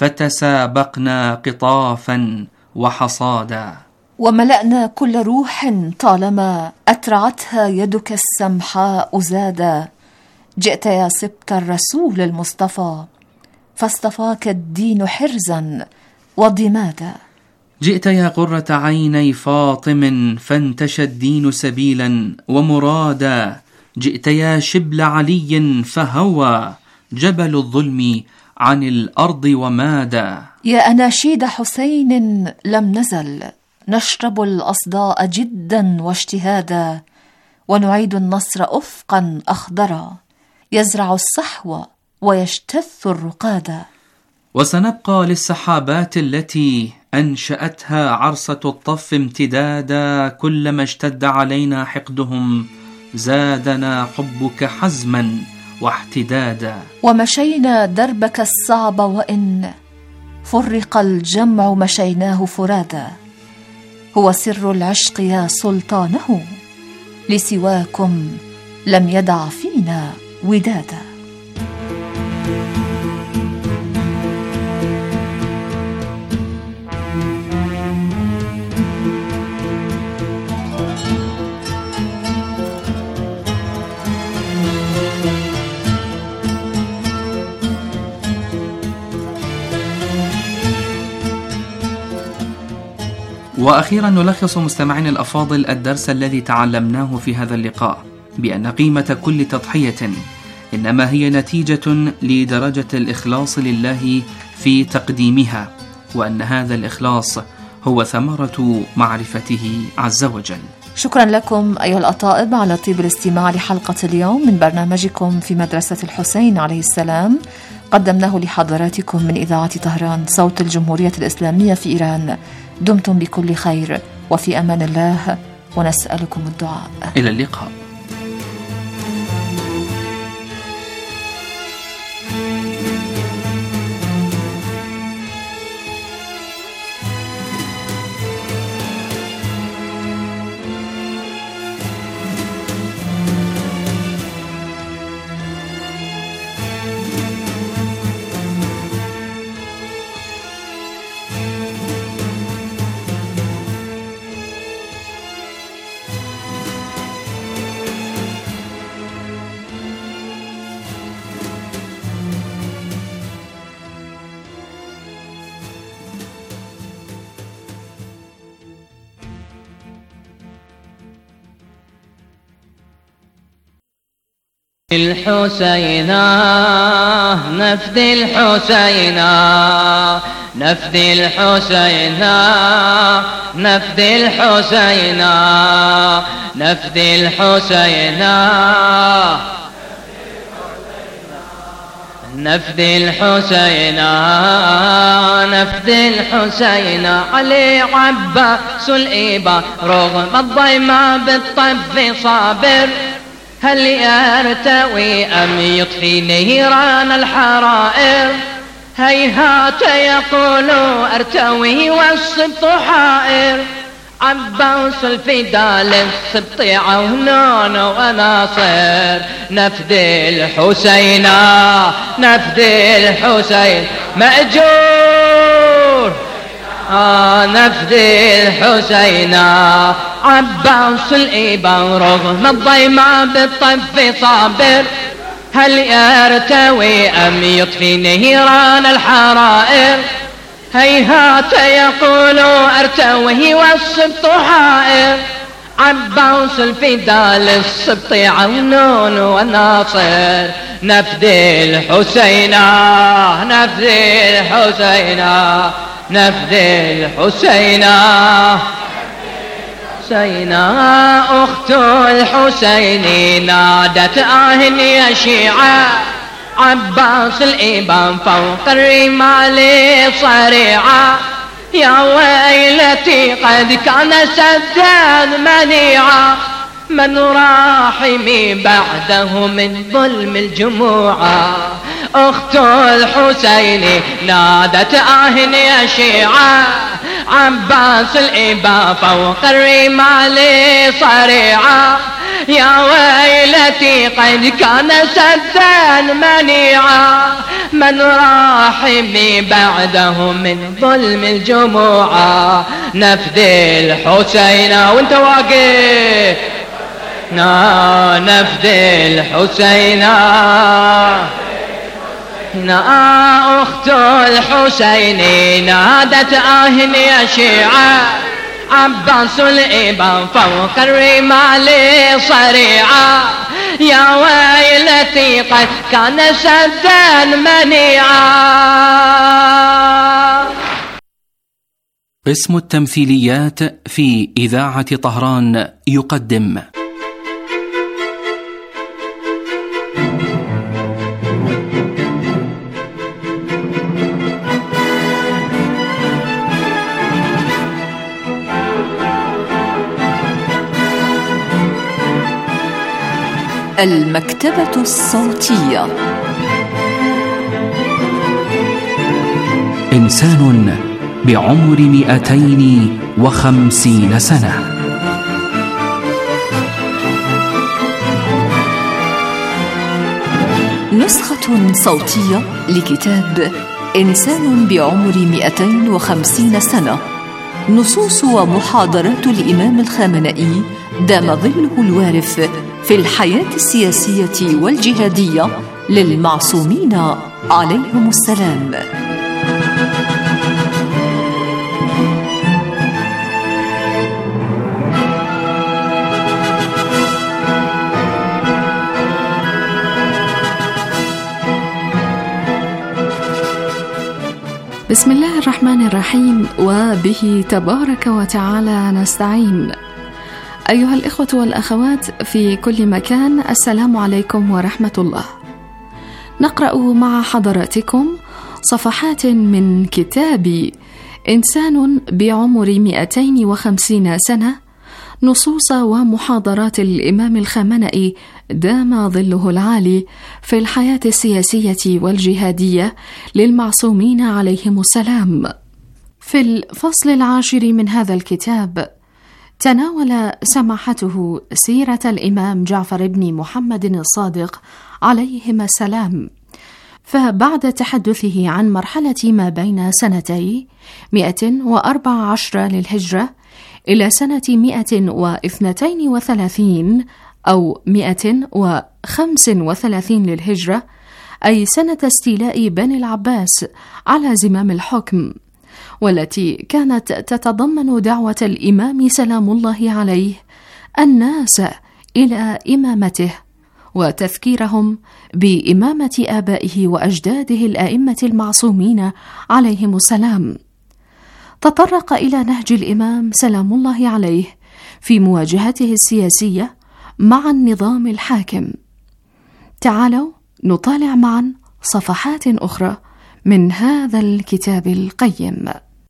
فتسابقنا قطافا وحصادا. وملأنا كل روح طالما أترعتها يدك السمحاء زادا، جئت يا سبط الرسول المصطفى فاصطفاك الدين حرزا وضمادا. جئت يا قرة عيني فاطم فانتشى الدين سبيلا ومرادا، جئت يا شبل علي فهوى جبل الظلم عن الأرض ومادا. يا أناشيد حسين لم نزل نشرب الأصداء جدا واجتهادا، ونعيد النصر أفقا أخضرا يزرع الصحو ويجتث الرقادا. وسنبقى للسحابات التي أنشأتها عرصة الطف امتدادا، كلما اشتد علينا حقدهم زادنا حبك حزما واحتدادا. ومشينا دربك الصعب وإن فرق الجمع مشيناه فرادا، هو سر العشق يا سلطانه، لسواكم لم يدع فينا ودادا. وأخيرا نلخص مستمعين الأفاضل الدرس الذي تعلمناه في هذا اللقاء، بأن قيمة كل تضحية إنما هي نتيجة لدرجة الإخلاص لله في تقديمها، وأن هذا الإخلاص هو ثمرة معرفته عز وجل. شكرا لكم أيها الأطائب على طيب الاستماع لحلقة اليوم من برنامجكم في مدرسة الحسين عليه السلام، قدمناه لحضراتكم من إذاعة طهران صوت الجمهورية الإسلامية في إيران. دمتم بكل خير وفي أمان الله، ونسألكم الدعاء. إلى اللقاء. الحسينا نفدي الحسينا نفدي الحسينا نفدي الحسينا نفدي الحسينا نفدي الحسينا نفدي الحسينا علي عباس الإبا رغم الضيمة بالطف صابر، هل يرتوي أم يطفي نيران الحرائر؟ هيهات يقول أرتوي والسبط حائر، عباس الفدا للسبط عونان وناصر. نفدي الحسينا نفدي الحسين مأجور، آه نفدي الحسينا عباس الإبا رغم الضيمة بالطف صابر، هل يرتوي أم يطفي نيران الحرائر؟ هيهات يقول أرتوي والسبط حائر، عباس الفدا للسبط عونون وناصر. نفدي الحسينا نفدي الحسينا نفدي الحسينا حسينا أخت الحسين نادت آه يا شيعة، عباس الإبا فوق الرمال صريعة، يا ويلتي قد كان سدا منيعا، من راحمي بعده من ظلم الجموعة. أخت الحسين نادت آه يا شيعة، عباس الإبا فوق الرمال صريعة، يا ويلتي قد كان سدا منيعا، من راحمي بعده من ظلم الجموعة. نفدي الحسين وانت واقف، نفدي الحسين أخت الحسين نادت آه يا شيعة، عباس الإبا فوق الرمال صريعة، يا ويلتي قد كان سدا منيعا. قسم التمثيليات في إذاعة طهران يقدم المكتبة الصوتية. إنسان بعمر مئتين وخمسين سنة. نسخة صوتية لكتاب إنسان بعمر مئتين وخمسين سنة، نصوص ومحاضرات الإمام الخامنئي دام ظله الوارف في الحياة السياسية والجهادية للمعصومين عليهم السلام. بسم الله الرحمن الرحيم، وبه تبارك وتعالى نستعين. أيها الإخوة والأخوات في كل مكان، السلام عليكم ورحمة الله. نقرأ مع حضراتكم صفحات من كتاب إنسان بعمر مئتين وخمسين سنة، نصوص ومحاضرات الإمام الخامنئي دام ظله العالي في الحياة السياسية والجهادية للمعصومين عليهم السلام. في الفصل العاشر من هذا الكتاب تناول سماحته سيرة الإمام جعفر بن محمد الصادق عليهما السلام، فبعد تحدثه عن مرحلة ما بين سنتي مئة وأربع عشر للهجرة إلى سنة مئة واثنتين وثلاثين أو مئة وخمس وثلاثين للهجرة، أي سنة استيلاء بني العباس على زمام الحكم، والتي كانت تتضمن دعوة الإمام سلام الله عليه الناس إلى إمامته، وتذكيرهم بإمامة آبائه وأجداده الأئمة المعصومين عليهم السلام. تطرق إلى نهج الإمام سلام الله عليه في مواجهته السياسية مع النظام الحاكم. تعالوا نطالع معا صفحات أخرى من هذا الكتاب القيم.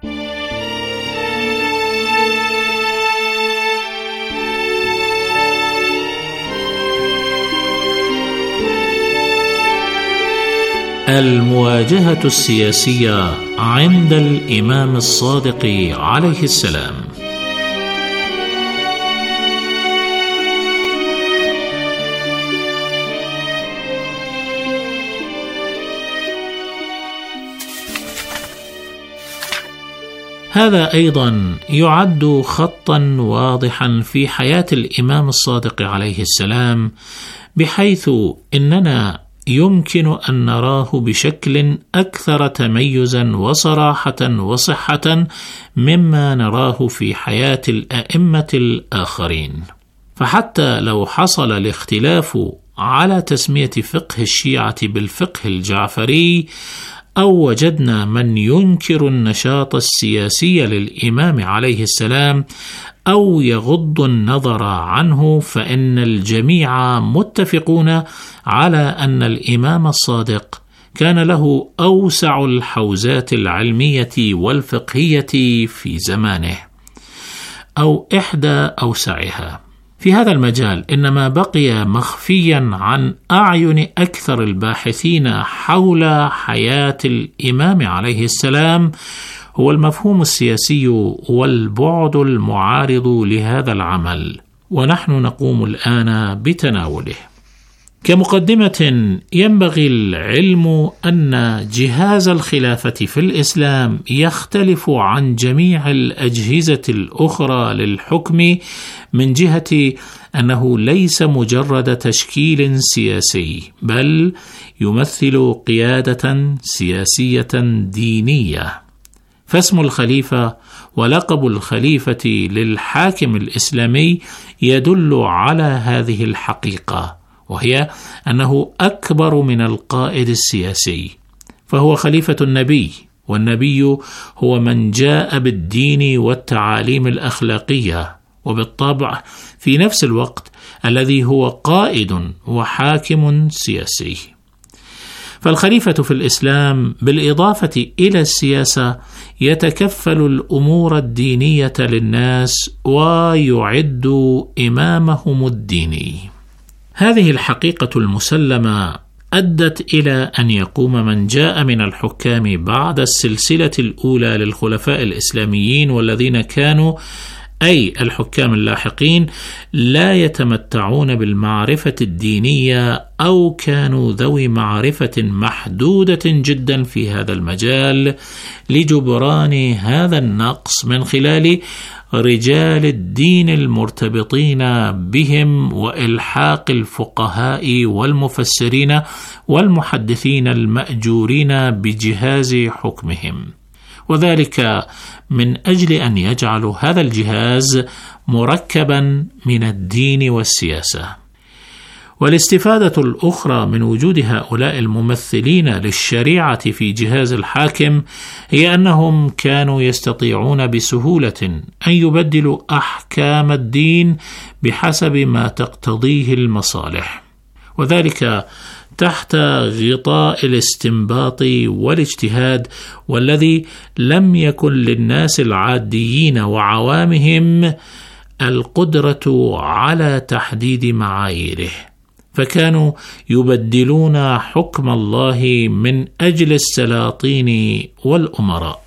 المواجهة السياسية عند الإمام الصادق عليه السلام. هذا أيضا يعد خطا واضحا في حياة الإمام الصادق عليه السلام، بحيث إننا يمكن أن نراه بشكل أكثر تميزا وصراحة وصحة مما نراه في حياة الأئمة الآخرين. فحتى لو حصل الاختلاف على تسمية فقه الشيعة بالفقه الجعفري، أو وجدنا من ينكر النشاط السياسي للإمام عليه السلام أو يغض النظر عنه، فإن الجميع متفقون على أن الإمام الصادق كان له أوسع الحوزات العلمية والفقهية في زمانه، أو إحدى أوسعها. في هذا المجال إنما بقي مخفيا عن أعين أكثر الباحثين حول حياة الإمام عليه السلام هو المفهوم السياسي والبعد المعارض لهذا العمل، ونحن نقوم الآن بتناوله. كمقدمة، ينبغي العلم أن جهاز الخلافة في الإسلام يختلف عن جميع الأجهزة الأخرى للحكم، من جهة أنه ليس مجرد تشكيل سياسي، بل يمثل قيادة سياسية دينية. فاسم الخليفة ولقب الخليفة للحاكم الإسلامي يدل على هذه الحقيقة، وهي أنه أكبر من القائد السياسي، فهو خليفة النبي، والنبي هو من جاء بالدين والتعاليم الأخلاقية، وبالطبع في نفس الوقت الذي هو قائد وحاكم سياسي. فالخليفة في الإسلام بالإضافة إلى السياسة يتكفل الأمور الدينية للناس ويعد إمامهم الديني. هذه الحقيقة المسلمة أدت إلى أن يقوم من جاء من الحكام بعد السلسلة الأولى للخلفاء الإسلاميين، والذين كانوا أي الحكام اللاحقين لا يتمتعون بالمعرفة الدينية أو كانوا ذوي معرفة محدودة جدا في هذا المجال، لجبران هذا النقص من خلال رجال الدين المرتبطين بهم وإلحاق الفقهاء والمفسرين والمحدثين المأجورين بجهاز حكمهم، وذلك من أجل أن يجعلوا هذا الجهاز مركبا من الدين والسياسة. والاستفادة الأخرى من وجود هؤلاء الممثلين للشريعة في جهاز الحاكم هي أنهم كانوا يستطيعون بسهولة أن يبدلوا أحكام الدين بحسب ما تقتضيه المصالح، وذلك تحت غطاء الاستنباط والاجتهاد، والذي لم يكن للناس العاديين وعوامهم القدرة على تحديد معاييره، فكانوا يبدلون حكم الله من أجل السلاطين والأمراء.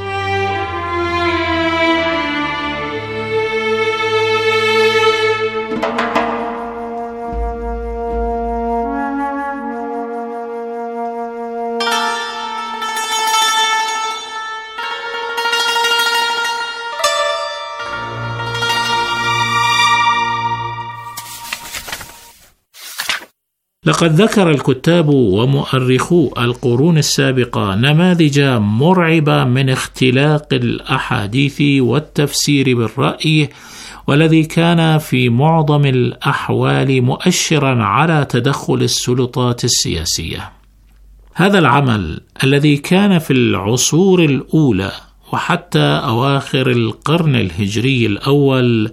لقد ذكر الكتاب ومؤرخو القرون السابقة نماذج مرعبة من اختلاق الأحاديث والتفسير بالرأي، والذي كان في معظم الأحوال مؤشرا على تدخل السلطات السياسية. هذا العمل الذي كان في العصور الأولى وحتى أواخر القرن الهجري الأول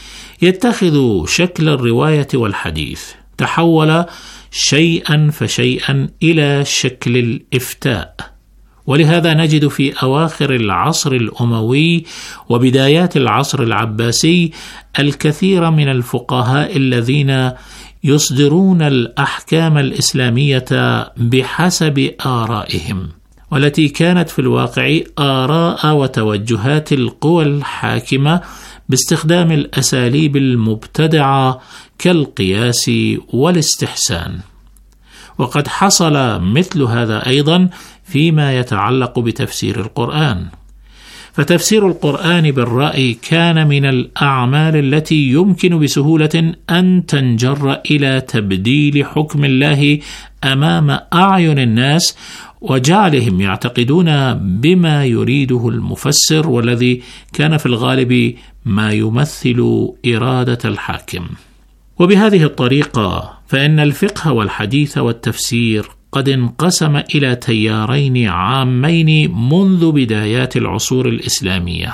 يتخذ شكل الرواية والحديث، تحول شيئا فشيئا إلى شكل الإفتاء، ولهذا نجد في أواخر العصر الأموي وبدايات العصر العباسي الكثير من الفقهاء الذين يصدرون الأحكام الإسلامية بحسب آرائهم، والتي كانت في الواقع آراء وتوجهات القوى الحاكمة باستخدام الأساليب المبتدعة كالقياس والاستحسان. وقد حصل مثل هذا أيضا فيما يتعلق بتفسير القرآن، فتفسير القرآن بالرأي كان من الأعمال التي يمكن بسهولة أن تنجر إلى تبديل حكم الله أمام أعين الناس وجعلهم يعتقدون بما يريده المفسر، والذي كان في الغالب ما يمثل إرادة الحاكم. وبهذه الطريقة فإن الفقه والحديث والتفسير قد انقسم إلى تيارين عامين منذ بدايات العصور الإسلامية.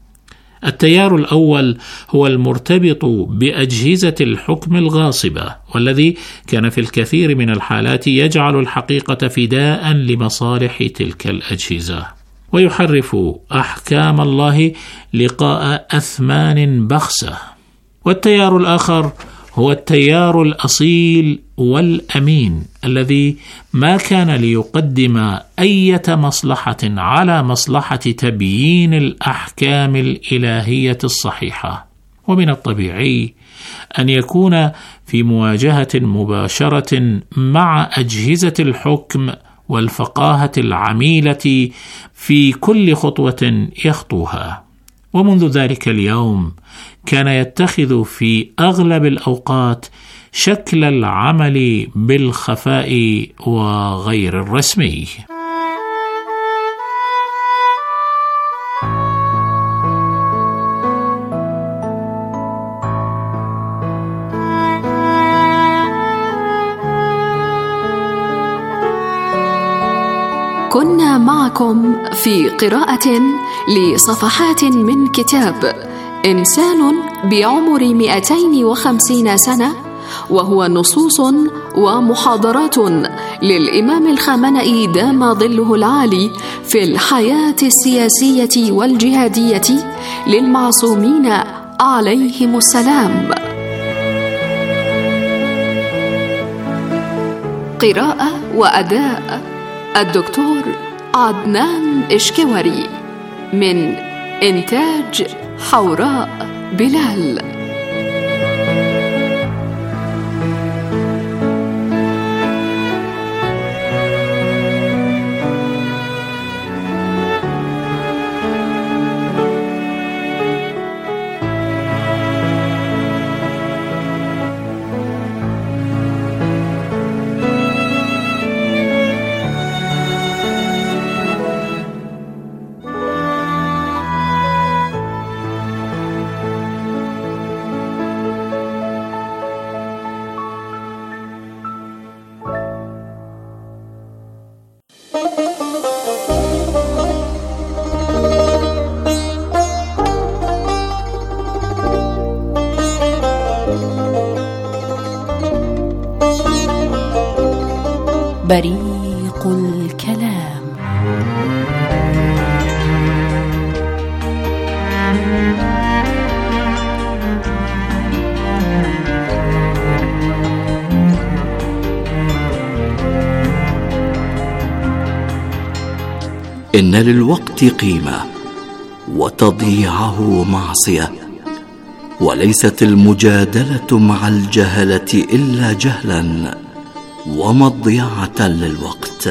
التيار الأول هو المرتبط بأجهزة الحكم الغاصبة، والذي كان في الكثير من الحالات يجعل الحقيقة فداء لمصالح تلك الأجهزة، ويحرف أحكام الله لقاء أثمان بخسة. والتيار الآخر هو التيار الأصيل والأمين، الذي ما كان ليقدم أي مصلحة على مصلحة تبيين الأحكام الإلهية الصحيحة. ومن الطبيعي أن يكون في مواجهة مباشرة مع أجهزة الحكم والفقاهة العميلة في كل خطوة يخطوها. ومنذ ذلك اليوم كان يتخذ في أغلب الأوقات شكل العمل بالخفاء وغير الرسمي. كنا معكم في قراءة لصفحات من كتاب إنسان بعمر مئتين وخمسين سنة، وهو نصوص ومحاضرات للإمام الخامنئي دام ظله العالي في الحياة السياسية والجهادية للمعصومين عليهم السلام. قراءة وأداء الدكتور عدنان إشكواري، من إنتاج حوراء بلال. بريق الكلام. إن للوقت قيمة وتضييعه معصية، وليست المجادلة مع الجهلة إلا جهلا ومضيعة للوقت.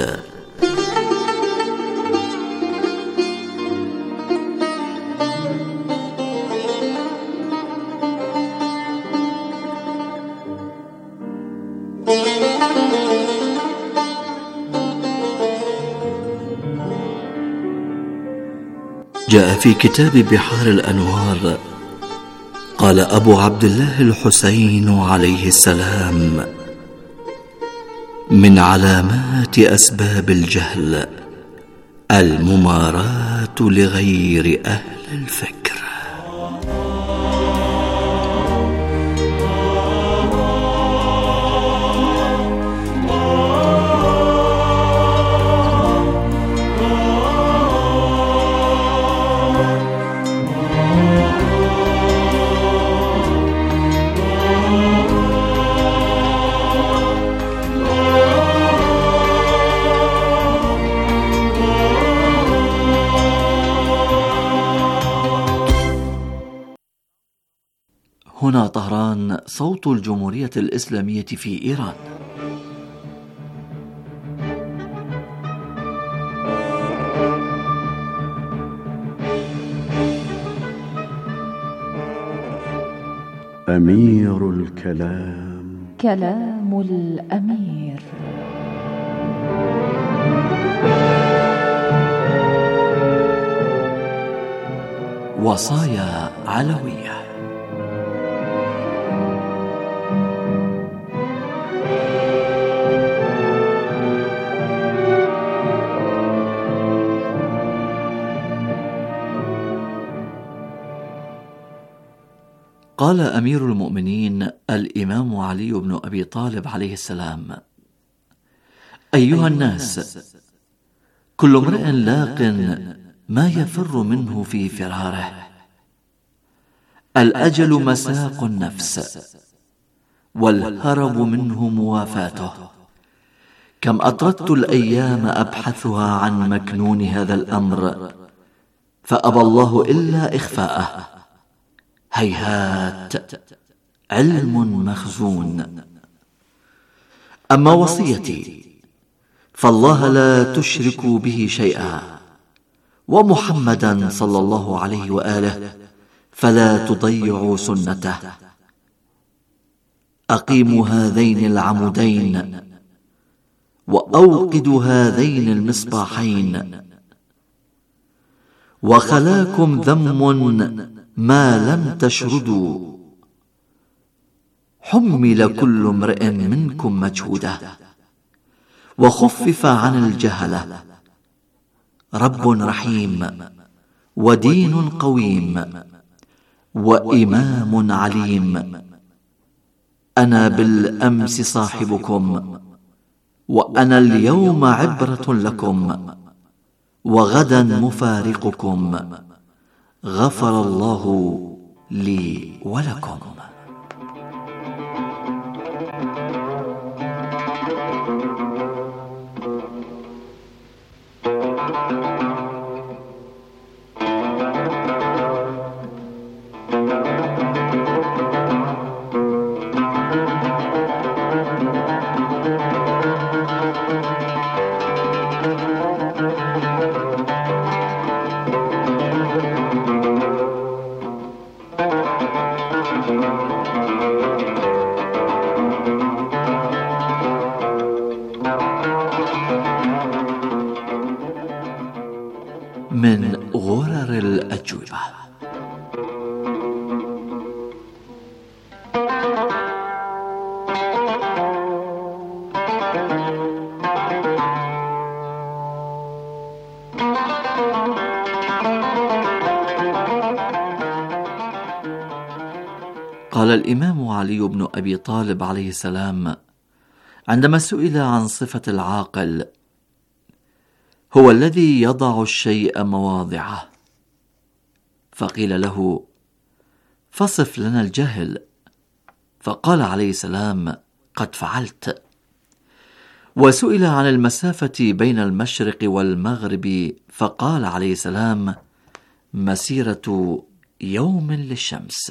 جاء في كتاب بحار الأنوار، قال أبو عبد الله الحسين عليه السلام: من علامات أسباب الجهل المماراة لغير أهل الفكر. هنا طهران، صوت الجمهورية الإسلامية في إيران. أمير الكلام. كلام الأمير. وصايا علوية. قال أمير المؤمنين الإمام علي بن أبي طالب عليه السلام: أيها الناس، كل امرئ لاق ما يفر منه في فراره. الأجل مساق النفس، والهرب منه موافاته. كم أطردت الأيام أبحثها عن مكنون هذا الأمر، فأبى الله إلا إخفاءه. هيهات، علم مخزون. أما وصيتي فالله لا تشركوا به شيئا، ومحمدا صلى الله عليه وآله فلا تضيعوا سنته. أقيموا هذين العمودين، وأوقدوا هذين المصباحين. وخلاكم ذم ما لم تشردوا، حمل كل امرئ منكم مجهوده، وخفف عن الجهلة. رب رحيم، ودين قويم، وإمام عليم. أنا بالأمس صاحبكم، وأنا اليوم عبرة لكم، وغدا مفارقكم. غفر الله لي ولكم. من غرر الأجوبة. قال الإمام علي بن أبي طالب عليه السلام عندما سئل عن صفة العاقل: هو الذي يضع الشيء مواضعه. فقيل له: فصف لنا الجهل. فقال عليه السلام: قد فعلت. وسئل عن المسافة بين المشرق والمغرب، فقال عليه السلام: مسيرة يوم للشمس.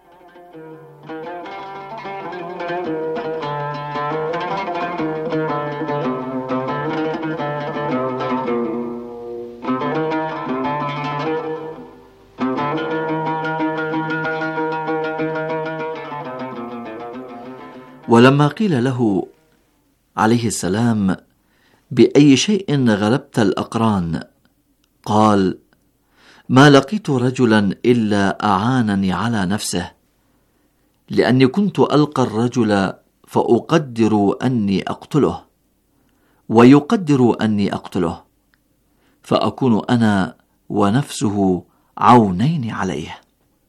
ولما قيل له عليه السلام: بأي شيء غلبت الأقران؟ قال: ما لقيت رجلا إلا أعانني على نفسه، لأني كنت ألقى الرجل فأقدر أني أقتله، ويقدر أني أقتله، فأكون أنا ونفسه عونين عليه.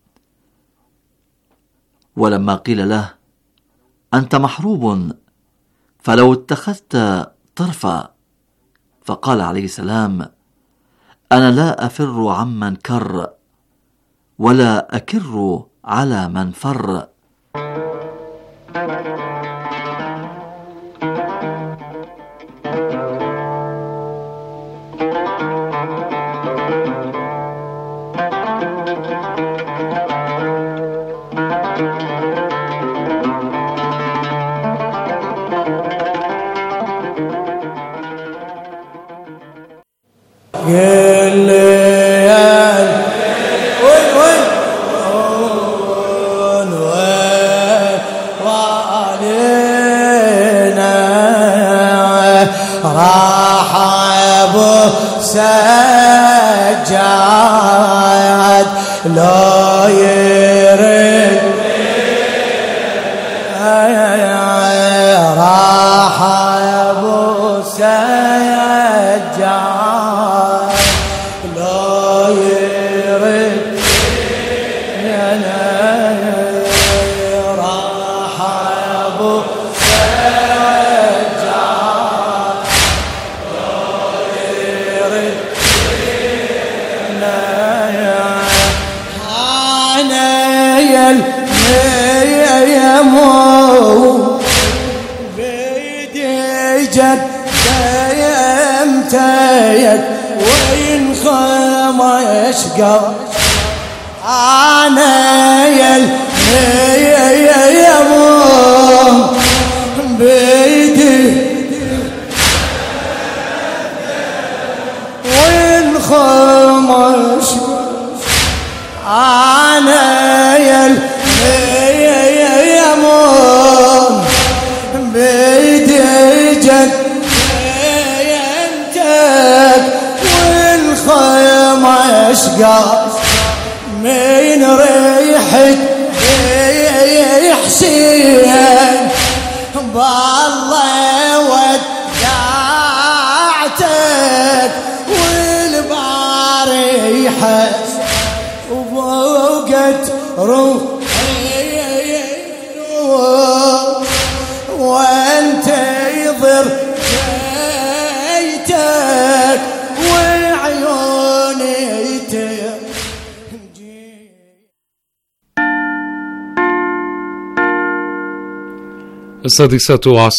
ولما قيل له: أنت محروب، فلو اتخذت طرفا، فقال عليه السلام: أنا لا أفر عمن كر، ولا أكر على من فر. سجاد لا يرد راح ابو سجاد لا يرد راح ابو يمتيك وين خمش قال انا يا مو بيدي وين خمش انا يا مو بيدي جد والخمشقاص من ريحك يا حسين بالله ودعتك والباري حس وفوقت روحي وانت يضر جيتك وعيوني السادسة عصر